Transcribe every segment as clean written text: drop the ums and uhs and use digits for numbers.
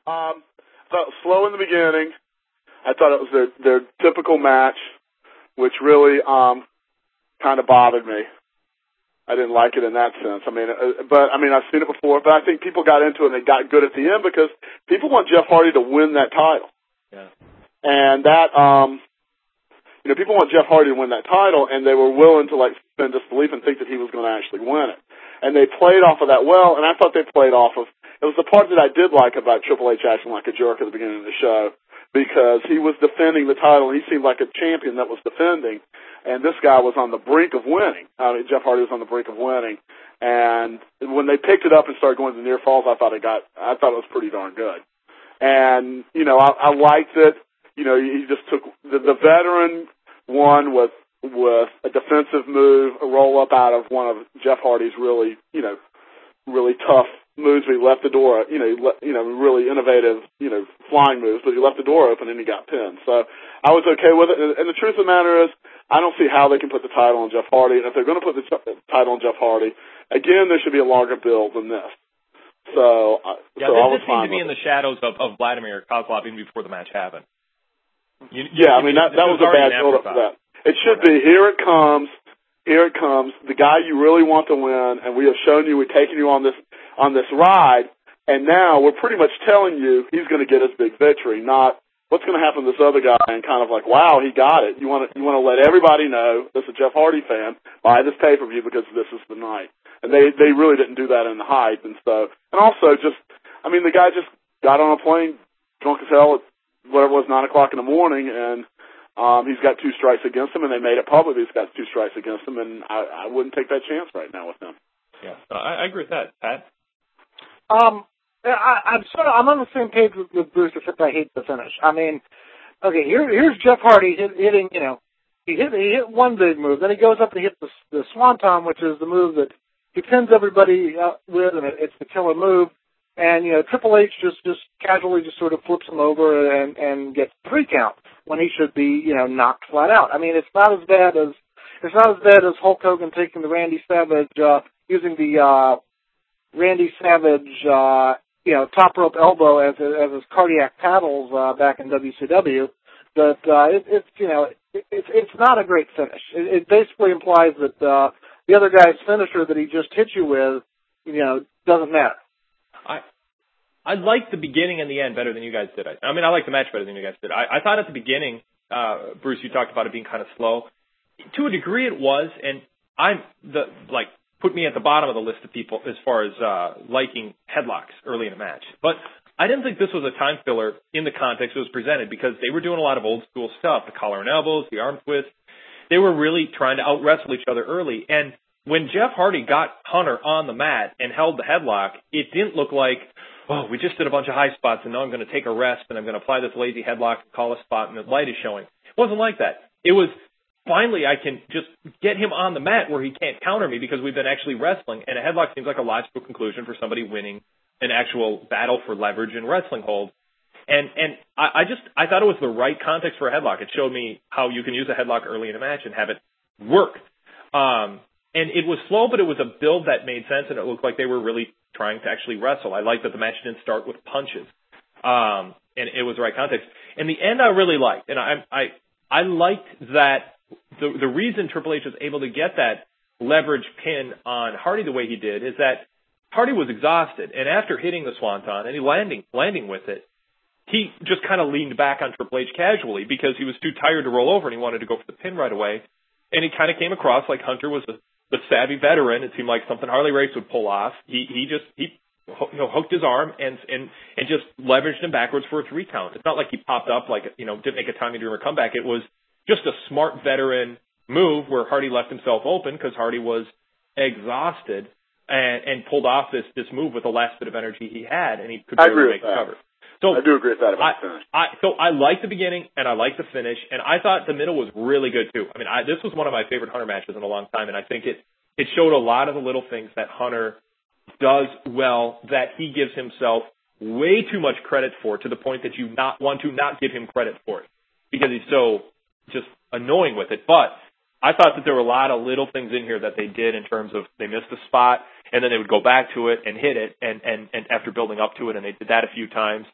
Thought it was slow in the beginning. I thought it was their typical match, which really kind of bothered me. I didn't like it in that sense. I've seen it before, but I think people got into it and they got good at the end because people want Jeff Hardy to win that title. Yeah. And that, people want Jeff Hardy to win that title, and they were willing to suspend disbelief and think that he was going to actually win it. And they played off of that well, and I thought they played off of. It was the part that I did like about Triple H acting like a jerk at the beginning of the show, because he was defending the title, and he seemed like a champion that was defending. And this guy was on the brink of winning. Jeff Hardy was on the brink of winning. And when they picked it up and started going to near falls, I thought it was pretty darn good. And, I liked it. He just took the veteran one with a defensive move, a roll up out of one of Jeff Hardy's really tough moves. He left the door, really innovative, flying moves, but he left the door open and he got pinned. So I was okay with it. And the truth of the matter is, I don't see how they can put the title on Jeff Hardy. And if they're going to put the title on Jeff Hardy, again, there should be a longer build than this. So, this seemed to be in the shadows of Vladimir Kozlov even before the match happened. That was a bad build up for that. It should be, here it comes, the guy you really want to win, and we have shown you, we've taken you on this ride, and now we're pretty much telling you he's going to get his big victory, not what's going to happen to this other guy and kind of like, wow, he got it. You want to let everybody know, that's a Jeff Hardy fan, buy this pay-per-view because this is the night. And they really didn't do that in the hype, and also the guy just got on a plane, drunk as hell at whatever it was, 9 o'clock in the morning, and he's got 2 strikes against him, and they made it public he's got 2 strikes against him, and I wouldn't take that chance right now with him. Yeah, I agree with that, Pat. I'm on the same page with Bruce, except I hate the finish. Here's Jeff Hardy hitting, he hit one big move, then he goes up and hits the Swanton, which is the move that he pins everybody with, and it's the killer move. And, Triple H just casually just sort of flips him over and gets 3 count when he should be, knocked flat out. It's not as bad as Hulk Hogan taking the Randy Savage, using the Randy Savage, top rope elbow as his cardiac paddles back in WCW. But it's not a great finish. It basically implies that the other guy's finisher that he just hit you with, doesn't matter. I liked the beginning and the end better than you guys did. I liked the match better than you guys did. I thought at the beginning, Bruce, you talked about it being kind of slow. To a degree, it was, and put me at the bottom of the list of people as far as liking headlocks early in a match. But I didn't think this was a time filler in the context it was presented, because they were doing a lot of old school stuff, the collar and elbows, the arm twist. They were really trying to out-wrestle each other early. And when Jeff Hardy got Hunter on the mat and held the headlock, it didn't look like, we just did a bunch of high spots and now I'm going to take a rest and I'm going to apply this lazy headlock and call a spot and the light is showing. It wasn't like that. It was, finally I can just get him on the mat where he can't counter me because we've been actually wrestling, and a headlock seems like a logical conclusion for somebody winning an actual battle for leverage and wrestling hold. And I thought it was the right context for a headlock. It showed me how you can use a headlock early in a match and have it work. And it was slow, but it was a build that made sense, and it looked like they were really trying to actually wrestle. I liked that the match didn't start with punches. And it was the right context. And the end I really liked. And I liked that the reason Triple H was able to get that leverage pin on Hardy the way he did is that Hardy was exhausted. And after hitting the Swanton and he landing with it, he just kind of leaned back on Triple H casually because he was too tired to roll over and he wanted to go for the pin right away. And he kind of came across like Hunter was the savvy veteran. It seemed like something Harley Race would pull off. He hooked his arm and just leveraged him backwards for a 3 count. It's not like he popped up didn't make a Tommy Dreamer comeback. It was just a smart veteran move where Hardy left himself open because Hardy was exhausted and pulled off this move with the last bit of energy he had, and he could barely make the cover. So I do agree with that about the finish. So I liked the beginning and I liked the finish, and I thought the middle was really good too. This was one of my favorite Hunter matches in a long time, and I think it showed a lot of the little things that Hunter does well that he gives himself way too much credit for, to the point that you want to not give him credit for it because he's so just annoying with it. But I thought that there were a lot of little things in here that they did in terms of they missed a spot and then they would go back to it and hit it and after building up to it, and they did that a few times.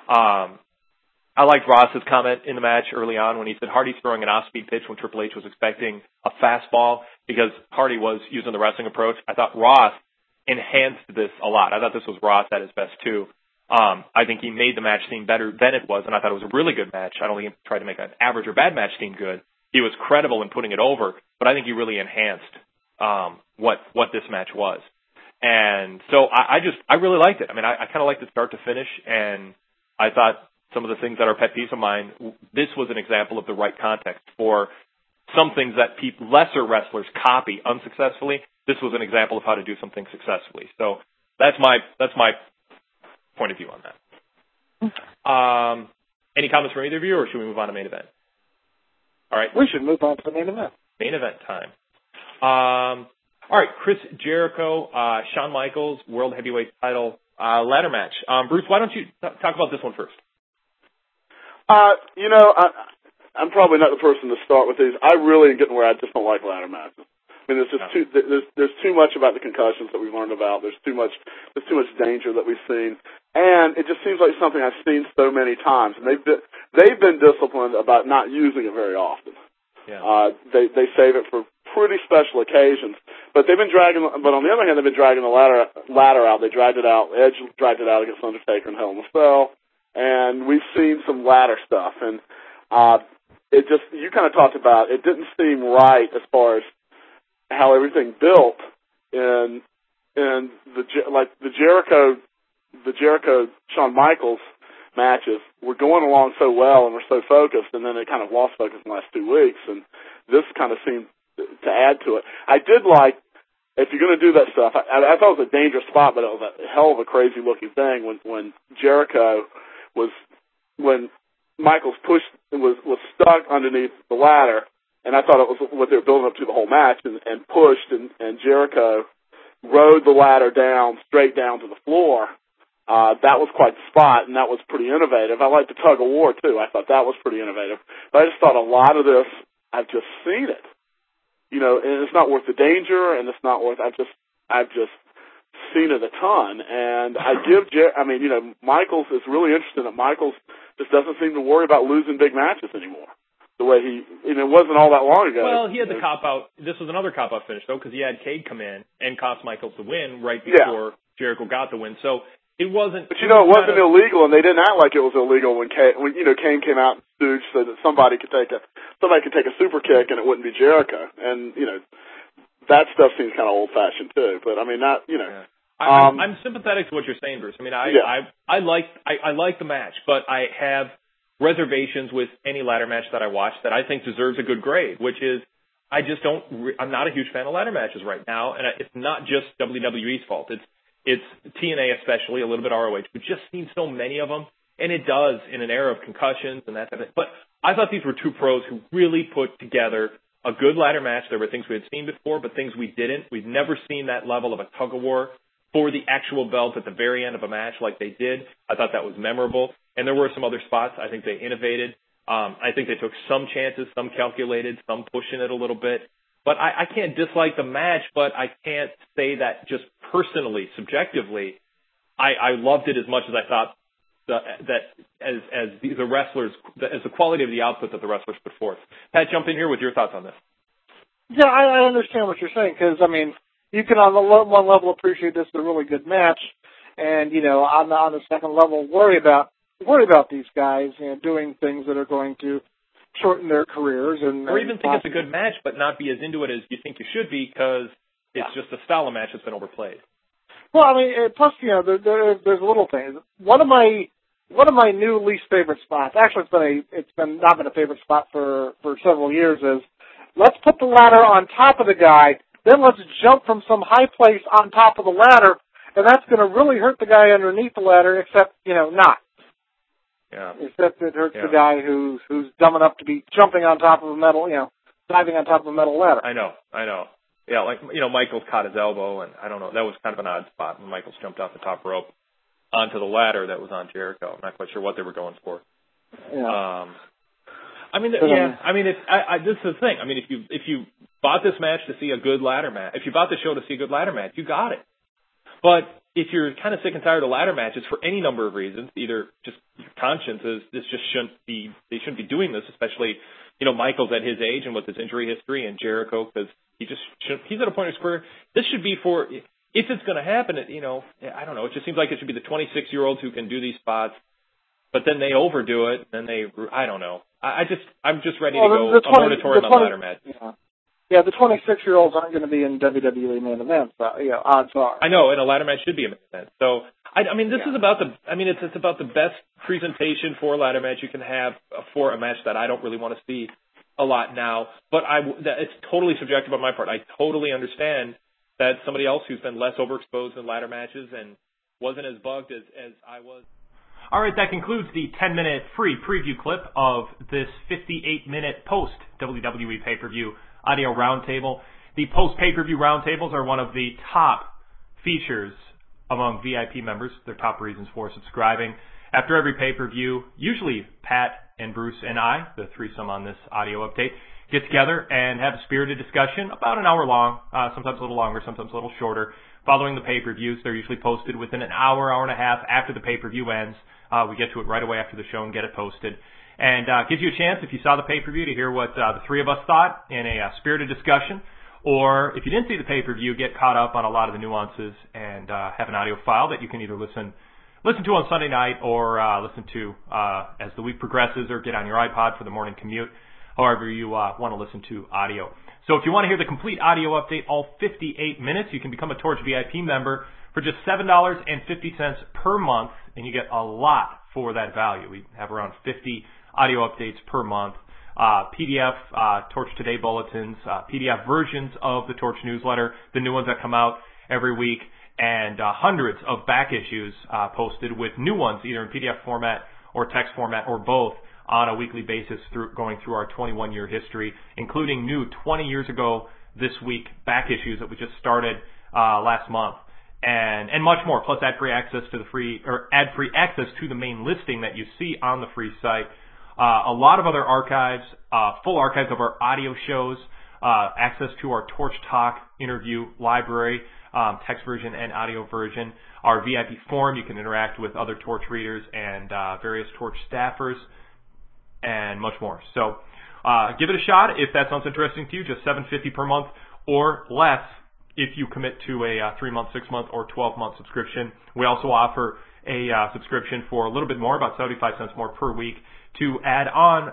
I liked Ross's comment in the match early on when he said Hardy's throwing an off-speed pitch when Triple H was expecting a fastball because Hardy was using the wrestling approach. I thought Ross enhanced this a lot. I thought this was Ross at his best too. I think he made the match seem better than it was, and I thought it was a really good match. I don't think he tried to make an average or bad match seem good. He was credible in putting it over, but I think he really enhanced what this match was. And so I really liked it. I mean, I kind of liked it start to finish, and I thought some of the things that are pet peeves of mine, this was an example of the right context for some things that lesser wrestlers copy unsuccessfully. This was an example of how to do something successfully. So that's my point of view on that. Any comments from either of you, or should we move on to main event? All right. We should move on to the main event. Main event time. All right, Chris Jericho, Shawn Michaels, World Heavyweight Title ladder match. Bruce, why don't you talk about this one first? I'm probably not the person to start with these. I really am getting where I just don't like ladder matches. I mean, there's too much about the concussions that we've learned about. There's too much danger that we've seen, and it just seems like something I've seen so many times. And they've been disciplined about not using it very often. Yeah. They save it for pretty special occasions. But they've been dragging. But on the other hand, they've been dragging the ladder out. They dragged it out. Edge dragged it out against Undertaker and Hell in a Cell, and we've seen some ladder stuff. And it just, you kind of talked about, it didn't seem right as far as how everything built in the Jericho Shawn Michaels matches were going along so well and were so focused, and then they kind of lost focus in the last 2 weeks, and this kind of seemed to add to it. I did like, if you're going to do that stuff, I thought it was a dangerous spot, but it was a hell of a crazy looking thing when Michaels was stuck underneath the ladder, and I thought it was what they were building up to the whole match, and pushed, and Jericho rode the ladder down, straight down to the floor. That was quite the spot, and that was pretty innovative. I liked the tug of war, too. I thought that was pretty innovative. But I just thought a lot of this, I've just seen it. And it's not worth the danger, and it's not worth, I've just seen it a ton. And Michaels is really interesting that Michaels just doesn't seem to worry about losing big matches anymore. The way it wasn't all that long ago. Well, he had the cop-out. This was another cop-out finish, though, because he had Cade come in and cost Michaels the win right before Jericho got the win. So it wasn't. But it wasn't illegal, and they didn't act like it was illegal when Kane came out and stood so that somebody could take a super kick and it wouldn't be Jericho. And that stuff seems kind of old-fashioned too. But I mean, not. Yeah. I'm sympathetic to what you're saying, Bruce. I mean, I like the match, but I have reservations with any ladder match that I watch that I think deserves a good grade, which is I'm not a huge fan of ladder matches right now, and it's not just WWE's fault. It's TNA especially, a little bit ROH, but just seen so many of them, and it does in an era of concussions and that type of thing. But I thought these were two pros who really put together a good ladder match. There were things we had seen before, but things we didn't. We've never seen that level of a tug-of-war for the actual belt at the very end of a match like they did. I thought that was memorable. And there were some other spots. I think they innovated. I think they took some chances, some calculated, some pushing it a little bit. But I can't dislike the match, but I can't say that just personally, subjectively, I loved it as much as I thought as the quality of the output that the wrestlers put forth. Pat, jump in here with your thoughts on this. Yeah, I understand what you're saying, because, I mean, you can on one level appreciate this as a really good match, and, on the second level worry about these guys, doing things that are going to shorten their careers, or even think it's a good match, but not be as into it as you think you should be because it's just a style of match that's been overplayed. Well, I mean, plus there's little things. One of my new least favorite spots. Actually, it's not been a favorite spot for several years. Is let's put the ladder on top of the guy, then let's jump from some high place on top of the ladder, and that's going to really hurt the guy underneath the ladder. Except not. Yeah. Except it hurts the guy who's dumb enough to be jumping on top of a metal, diving on top of a metal ladder. I know. Yeah, Michaels caught his elbow, and I don't know. That was kind of an odd spot when Michaels jumped off the top rope onto the ladder that was on Jericho. I'm not quite sure what they were going for. Yeah. This is the thing. I mean, if you bought this match to see a good ladder match, if you bought the show to see a good ladder match, you got it. But if you're kind of sick and tired of ladder matches for any number of reasons, either just conscience is they shouldn't be doing this, especially, Michaels at his age and with his injury history, and Jericho, because he's at a point in his career. This should be for, if it's going to happen, I don't know, it just seems like it should be the 26-year-olds who can do these spots, but then they overdo it, and I don't know. I'm just ready to go a moratorium on ladder match. Yeah, the 26-year-olds aren't going to be in WWE main events, odds are. I know, and a ladder match should be a main event. So, this is about it's about the best presentation for a ladder match you can have for a match that I don't really want to see a lot now. But it's totally subjective on my part. I totally understand that somebody else who's been less overexposed in ladder matches and wasn't as bugged as I was. All right, that concludes the 10-minute free preview clip of this 58-minute post-WWE pay-per-view audio roundtable. The post-pay-per-view roundtables are one of the top features among VIP members. Their top reasons for subscribing. After every pay-per-view, usually Pat and Bruce and I, the threesome on this audio update, get together and have a spirited discussion about an hour long, sometimes a little longer, sometimes a little shorter, following the pay-per-views. They're usually posted within an hour, hour and a half after the pay-per-view ends. We get to it right away after the show and get it posted. And gives you a chance, if you saw the pay-per-view, to hear what the three of us thought in a spirited discussion. Or if you didn't see the pay-per-view, get caught up on a lot of the nuances and have an audio file that you can either listen to on Sunday night or listen to as the week progresses, or get on your iPod for the morning commute, however you want to listen to audio. So if you want to hear the complete audio update, all 58 minutes, you can become a Torch VIP member for just $7.50 per month, and you get a lot for that value. We have around 50 audio updates per month, PDF, Torch Today bulletins, PDF versions of the Torch newsletter, the new ones that come out every week, and hundreds of back issues posted with new ones, either in PDF format or text format or both, on a weekly basis going through our 21-year history, including new 20 years ago this week back issues that we just started last month. And much more, plus ad-free access to ad-free access to the main listing that you see on the free site. A lot of other archives, full archives of our audio shows, access to our Torch Talk interview library, text version and audio version, our VIP forum. You can interact with other Torch readers and various Torch staffers, and much more. So give it a shot if that sounds interesting to you. Just $7.50 per month or less if you commit to a 3-month, 6-month, or 12-month subscription. We also offer a subscription for a little bit more, about 75 cents more per week, to add on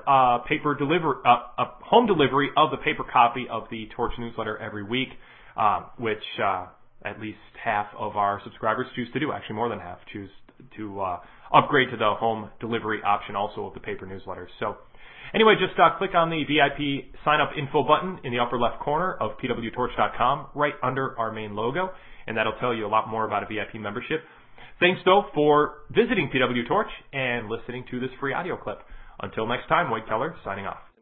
a home delivery of the paper copy of the Torch newsletter every week, which at least half of our subscribers choose to do. Actually, more than half choose to upgrade to the home delivery option also of the paper newsletter. So anyway, just click on the VIP sign-up info button in the upper left corner of pwtorch.com, right under our main logo, and that'll tell you a lot more about a VIP membership. Thanks, though, for visiting PW Torch and listening to this free audio clip. Until next time, Wade Keller signing off.